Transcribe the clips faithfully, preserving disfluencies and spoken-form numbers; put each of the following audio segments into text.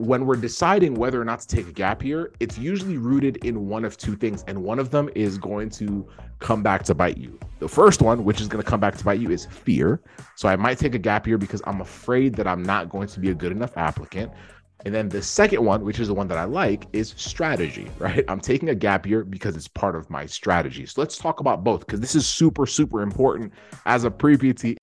when we're deciding whether or not to take a gap year, it's usually rooted in one of two things. And one of them is going to come back to bite you. The first one, which is going to come back to bite you, is fear. So I might take a gap year because I'm afraid that I'm not going to be a good enough applicant. And then the second one, which is the one that I like, is strategy, right? I'm taking a gap year because it's part of my strategy. So let's talk about both, because this is super, super important as a pre-P T.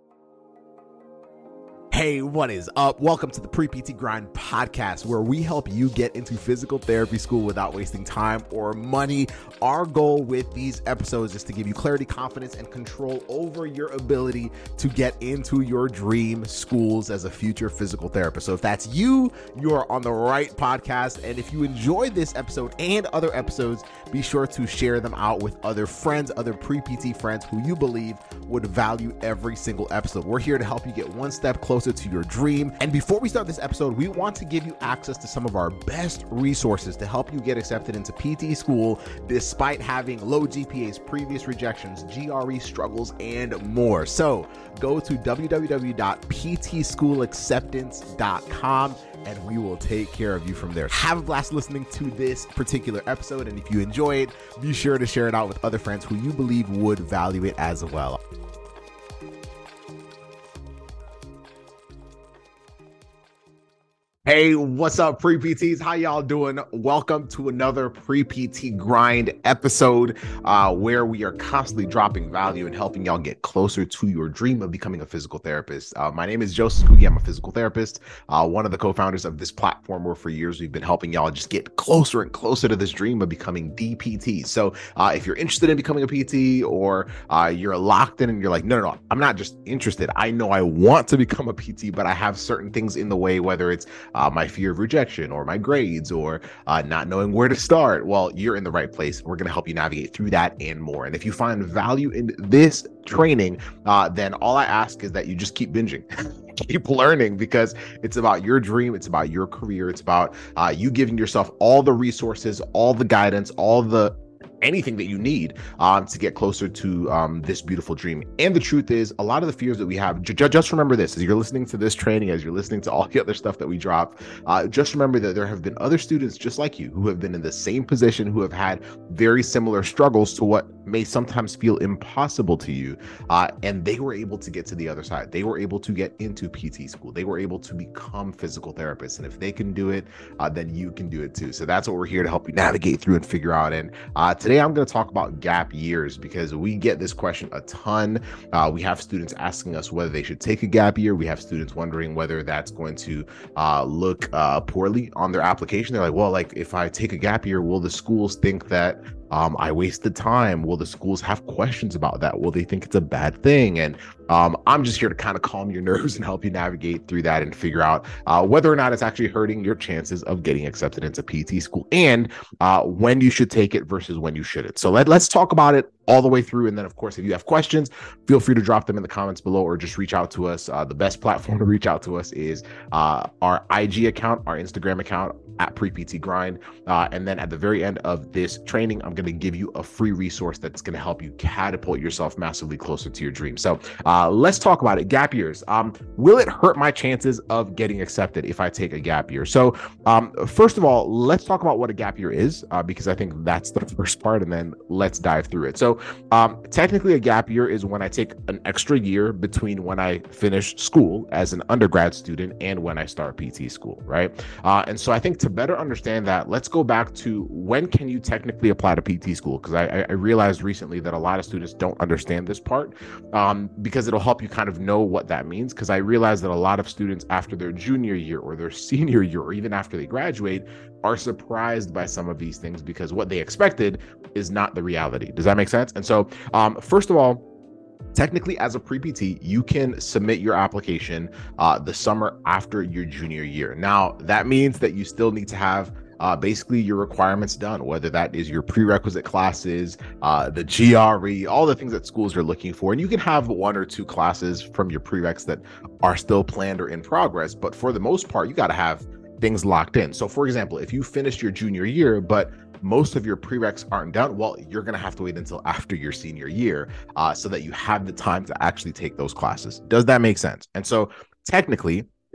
Hey, what is up? Welcome to the Pre-P T Grind podcast, where we help you get into physical therapy school without wasting time or money. Our goal with these episodes is to give you clarity, confidence, and control over your ability to get into your dream schools as a future physical therapist. So if that's you, you're on the right podcast. And if you enjoyed this episode and other episodes, be sure to share them out with other friends, other pre-P T friends who you believe would value every single episode. We're here to help you get one step closer to your dream. And before we start this episode, we want to give you access to some of our best resources to help you get accepted into P T school despite having low G P As, previous rejections, G R E struggles, and more. So go to w w w dot p t school acceptance dot com and we will take care of you from there. Have a blast listening to this particular episode, and if you enjoy it, be sure to share it out with other friends who you believe would value it as well. Hey, what's up, pre-P Ts? How y'all doing? Welcome to another pre-P T Grind episode uh, where we are constantly dropping value and helping y'all get closer to your dream of becoming a physical therapist. Uh, my name is Joseph Scoogie. I'm a physical therapist, uh, one of the co-founders of this platform where for years we've been helping y'all just get closer and closer to this dream of becoming the P T. So uh, if you're interested in becoming a P T, or uh, you're locked in and you're like, no, no, no, I'm not just interested. I know I want to become a P T, but I have certain things in the way, whether it's Uh, my fear of rejection or my grades or uh, not knowing where to start. Well, you're in the right place. We're going to help you navigate through that and more. And if you find value in this training, uh, then all I ask is that you just keep binging. Keep learning, because it's about your dream. It's about your career. It's about uh, you giving yourself all the resources, all the guidance, all the anything that you need um, to get closer to um, this beautiful dream. And the truth is, a lot of the fears that we have, j- just remember this, as you're listening to this training, as you're listening to all the other stuff that we drop, uh, just remember that there have been other students just like you who have been in the same position, who have had very similar struggles to what may sometimes feel impossible to you. Uh, and they were able to get to the other side. They were able to get into P T school. They were able to become physical therapists. And if they can do it, uh, then you can do it too. So that's what we're here to help you navigate through and figure out. And uh, today I'm going to talk about gap years, because we get this question a ton. Uh, we have students asking us whether they should take a gap year. We have students wondering whether that's going to uh, look uh, poorly on their application. They're like, well, like if I take a gap year, will the schools think that Um, I wasted time? Will the schools have questions about that? Will they think it's a bad thing? And um, I'm just here to kind of calm your nerves and help you navigate through that and figure out uh, whether or not it's actually hurting your chances of getting accepted into P T school, and uh, when you should take it versus when you shouldn't. So let, let's talk about it all the way through. And then, of course, if you have questions, feel free to drop them in the comments below, or just reach out to us. Uh, the best platform to reach out to us is uh, our I G account, our Instagram account, at Pre-P T Grind. Uh, and then at the very end of this training, I'm going to give you a free resource that's going to help you catapult yourself massively closer to your dream. So uh, let's talk about it. Gap years. Um, will it hurt my chances of getting accepted if I take a gap year? So um, first of all, let's talk about what a gap year is, uh, because I think that's the first part, and then let's dive through it. So um, technically, a gap year is when I take an extra year between when I finish school as an undergrad student and when I start P T school, right? Uh, and so I think to better understand that, let's go back to when can you technically apply to P T school, because I, I realized recently that a lot of students don't understand this part, um, because it'll help you kind of know what that means. Because I realized that a lot of students after their junior year or their senior year, or even after they graduate, are surprised by some of these things, because what they expected is not the reality. Does that make sense? And so um, first of all, technically, as a pre-P T, you can submit your application uh, the summer after your junior year. Now, that means that you still need to have uh, basically your requirements done, whether that is your prerequisite classes, uh, the G R E, all the things that schools are looking for. And you can have one or two classes from your prereqs that are still planned or in progress. But for the most part, you got to have things locked in. So for example, if you finished your junior year, but most of your prereqs aren't done, well, you're going to have to wait until after your senior year uh, so that you have the time to actually take those classes. Does that make sense? And so technically,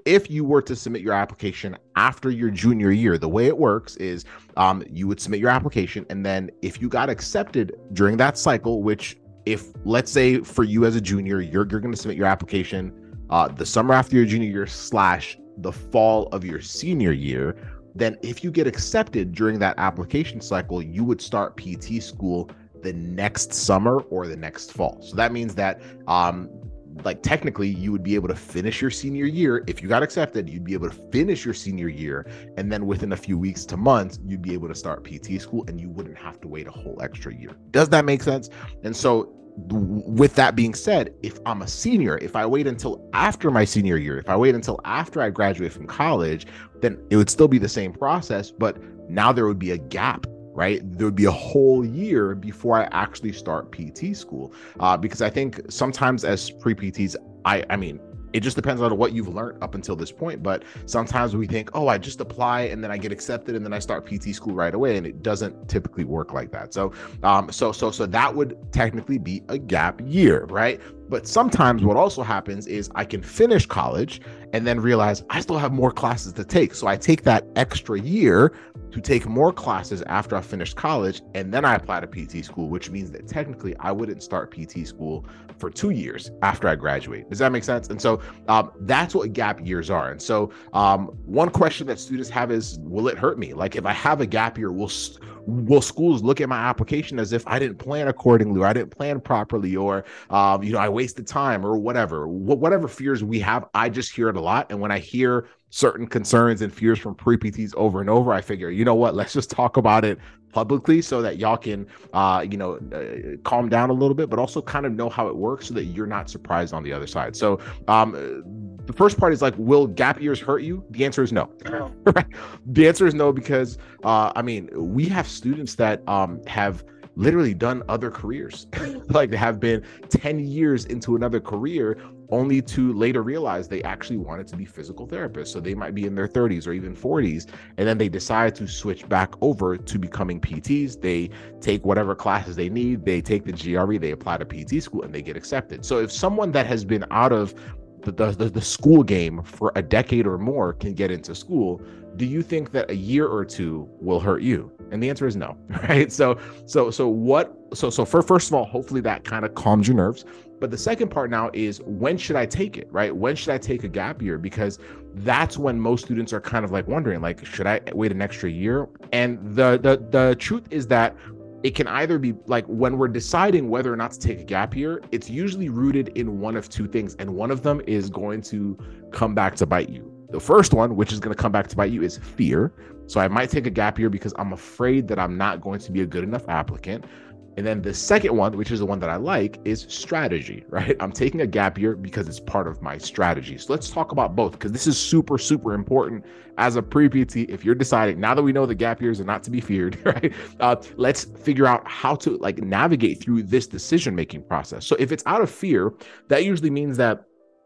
if you were to submit your application after your junior year, the way it works is um, you would submit your application, and then if you got accepted during that cycle, which if let's say for you as a junior, you're you're going to submit your application uh, the summer after your junior year slash the fall of your senior year, then if you get accepted during that application cycle, you would start P T school the next summer or the next fall. So that means that um, like technically you would be able to finish your senior year. If you got accepted, you'd be able to finish your senior year. And then within a few weeks to months, you'd be able to start P T school and you wouldn't have to wait a whole extra year. Does that make sense? And so with that being said, if I'm a senior, if I wait until after my senior year, if I wait until after I graduate from college, then it would still be the same process, but now there would be a gap, right? There would be a whole year before I actually start P T school. Uh, because I think sometimes as pre-P Ts, I, I mean, it just depends on what you've learned up until this point. But sometimes we think, oh, I just apply and then I get accepted and then I start P T school right away. And it doesn't typically work like that. So, um, so, so, so that would technically be a gap year, right? But sometimes what also happens is I can finish college and then realize I still have more classes to take. So I take that extra year to take more classes after I finished college, and then I apply to P T school, which means that technically I wouldn't start P T school for two years after I graduate. Does that make sense? And so um, that's what gap years are. And so um, one question that students have is, will it hurt me? Like if I have a gap year, will st- will schools look at my application as if I didn't plan accordingly, or I didn't plan properly, or um, you know, I wasted time, or whatever, Wh- whatever fears we have? I just hear it a lot. And when I hear certain concerns and fears from pre-P Ts over and over, I figure, you know what, let's just talk about it publicly so that y'all can, uh, you know, uh, calm down a little bit, but also kind of know how it works so that you're not surprised on the other side. So um, the first part is like, will gap years hurt you? The answer is no. Right? The answer is no, because uh, I mean, we have students that um, have literally done other careers. Like they have been ten years into another career only to later realize they actually wanted to be physical therapists. So they might be in their thirties or even forties, and then they decide to switch back over to becoming P Ts. They take whatever classes they need, they take the G R E, they apply to P T school, and they get accepted. So if someone that has been out of the, the, the school game for a decade or more can get into school, do you think that a year or two will hurt you? And the answer is no, right? So, so, so what, so, so for, first of all, hopefully that kind of calms your nerves. But the second part now is, when should I take it, right? When should I take a gap year? Because that's when most students are kind of like wondering, like, should I wait an extra year? And the, the, the truth is that it can either be like, when we're deciding whether or not to take a gap year, it's usually rooted in one of two things. And one of them is going to come back to bite you. The first one, which is going to come back to bite you, is fear. So I might take a gap year because I'm afraid that I'm not going to be a good enough applicant. And then the second one, which is the one that I like, is strategy, right? I'm taking a gap year because it's part of my strategy. So let's talk about both, because this is super, super important as a pre-P T. If you're deciding, now that we know the gap years are not to be feared, right? Uh, let's figure out how to like navigate through this decision-making process. So if it's out of fear, that usually means that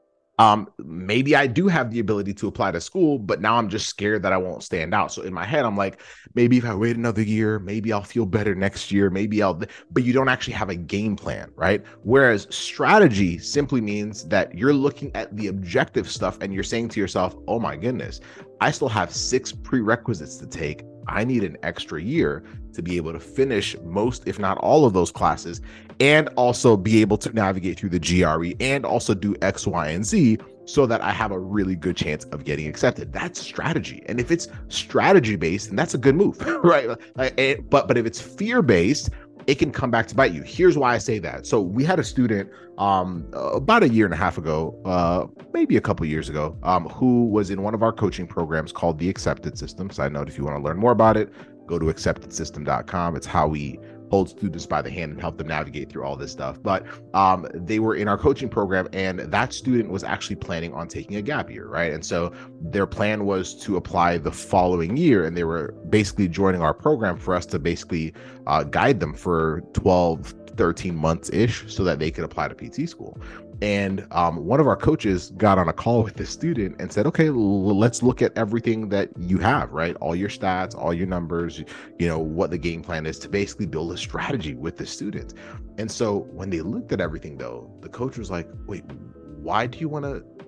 Um, maybe I do have the ability to apply to school, but now I'm just scared that I won't stand out. So in my head, I'm like, maybe if I wait another year, maybe I'll feel better next year. Maybe I'll, but you don't actually have a game plan, right? Whereas strategy simply means that you're looking at the objective stuff and you're saying to yourself, oh my goodness, I still have six prerequisites to take. I need an extra year to be able to finish most, if not all of those classes, and also be able to navigate through the G R E and also do X, Y, and Z so that I have a really good chance of getting accepted. That's strategy. And if it's strategy based, then that's a good move, right? But, but if it's fear based, it can come back to bite you. Here's why I say that. So we had a student um, about a year and a half ago, uh, maybe a couple years ago, um, who was in one of our coaching programs called the Accepted System. Side note, if you want to learn more about it, go to accepted system dot com. It's how we hold students by the hand and help them navigate through all this stuff. But um, they were in our coaching program, and that student was actually planning on taking a gap year, right? And so their plan was to apply the following year, and they were basically joining our program for us to basically uh, guide them for twelve, thirteen months ish so that they could apply to P T school. And um, one of our coaches got on a call with the student and said, okay, l- let's look at everything that you have, right? All your stats, all your numbers, you know, what the game plan is to basically build a strategy with the student. And so when they looked at everything though, the coach was like, wait, why do you want to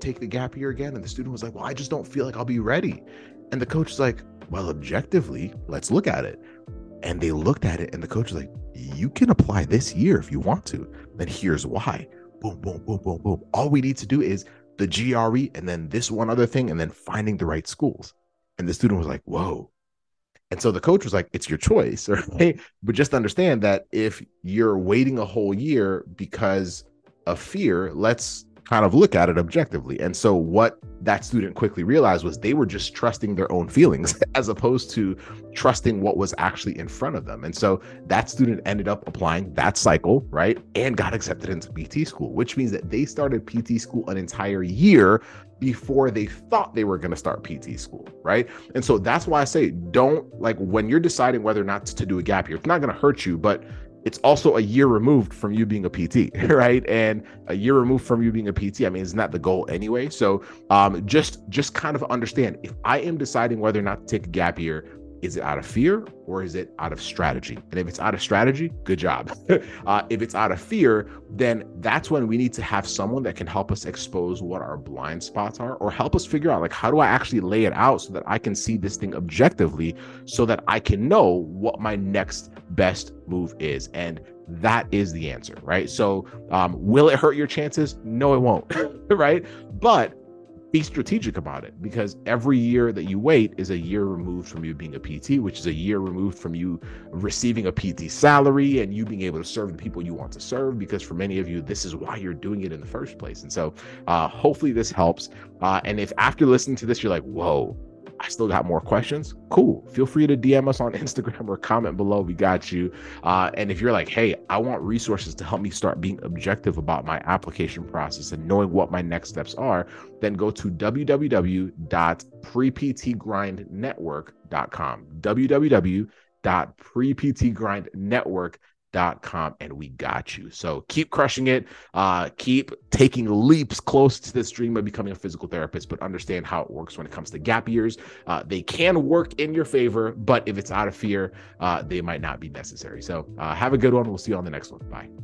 take the gap year again? And the student was like, well, I just don't feel like I'll be ready. And the coach was like, well, objectively, let's look at it. And they looked at it and the coach was like, you can apply this year if you want to. Then here's why. Boom, boom, boom, boom, boom. All we need to do is the G R E and then this one other thing and then finding the right schools. And the student was like, whoa. And so the coach was like, it's your choice, right? But just understand that if you're waiting a whole year because of fear, let's kind of look at it objectively. And so what that student quickly realized was they were just trusting their own feelings as opposed to trusting what was actually in front of them. And so that student ended up applying that cycle, right? And got accepted into P T school, which means that they started P T school an entire year before they thought they were going to start P T school, right? And so that's why I say, don't, like, when you're deciding whether or not to do a gap year, it's not going to hurt you, but it's also a year removed from you being a P T, right? And a year removed from you being a P T, I mean, isn't that the goal anyway? So um, just, just kind of understand, if I am deciding whether or not to take a gap year, is it out of fear or is it out of strategy? And if it's out of strategy, good job. uh, if it's out of fear, then that's when we need to have someone that can help us expose what our blind spots are, or help us figure out, like, how do I actually lay it out so that I can see this thing objectively so that I can know what my next best move is. And that is the answer, right? So um, will it hurt your chances? No, it won't, right? But be strategic about it, because every year that you wait is a year removed from you being a P T, which is a year removed from you receiving a P T salary and you being able to serve the people you want to serve, because for many of you, this is why you're doing it in the first place. And so uh, hopefully this helps. Uh, and if after listening to this, you're like, whoa, I still got more questions, cool. Feel free to D M us on Instagram or comment below. We got you. Uh, and if you're like, hey, I want resources to help me start being objective about my application process and knowing what my next steps are, then go to w w w dot pre p t grind network dot com, w w w dot pre p t grind network dot com, and we got you. So keep crushing it. Uh, keep taking leaps close to this dream of becoming a physical therapist, but understand how it works when it comes to gap years. Uh, they can work in your favor, but if it's out of fear, uh, they might not be necessary. So uh, have a good one. We'll see you on the next one. Bye.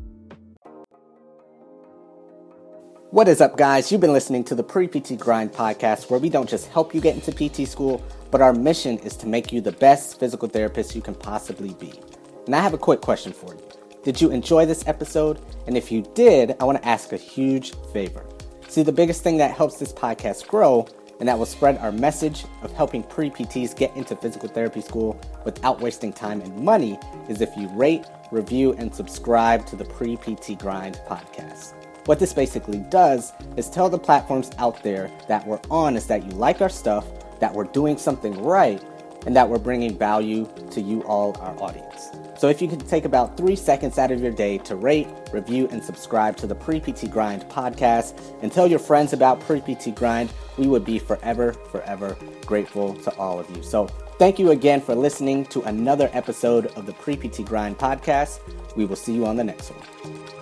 What is up, guys? You've been listening to the Pre-P T Grind podcast, where we don't just help you get into P T school, but our mission is to make you the best physical therapist you can possibly be. And I have a quick question for you. Did you enjoy this episode? And if you did, I want to ask a huge favor. See, the biggest thing that helps this podcast grow and that will spread our message of helping pre-P Ts get into physical therapy school without wasting time and money is if you rate, review, and subscribe to the Pre-P T Grind podcast. What this basically does is tell the platforms out there that we're on is that you like our stuff, that we're doing something right, and that we're bringing value to you all, our audience. So if you could take about three seconds out of your day to rate, review, and subscribe to the Pre-P T Grind podcast and tell your friends about Pre-P T Grind, we would be forever, forever grateful to all of you. So thank you again for listening to another episode of the Pre-P T Grind podcast. We will see you on the next one.